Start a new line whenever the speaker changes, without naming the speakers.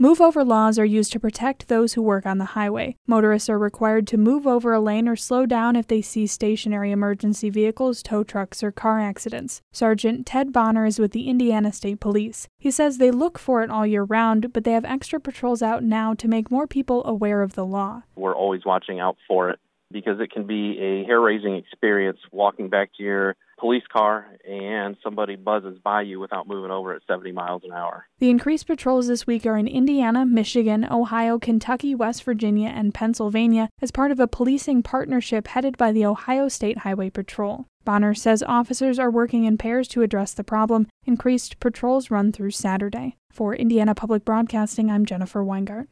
Move-over laws are used to protect those who work on the highway. Motorists are required to move over a lane or slow down if they see stationary emergency vehicles, tow trucks, or car accidents. Sergeant Ted Bonner is with the Indiana State Police. He says they look for it all year round, but they have extra patrols out now to make more people aware of the law.
We're always watching out for it because it can be a hair-raising experience walking back to your police car and somebody buzzes by you without moving over at 70 miles an hour.
The increased patrols this week are in Indiana, Michigan, Ohio, Kentucky, West Virginia, and Pennsylvania as part of a policing partnership headed by the Ohio State Highway Patrol. Bonner says officers are working in pairs to address the problem. Increased patrols run through Saturday. For Indiana Public Broadcasting, I'm Jennifer Weingart.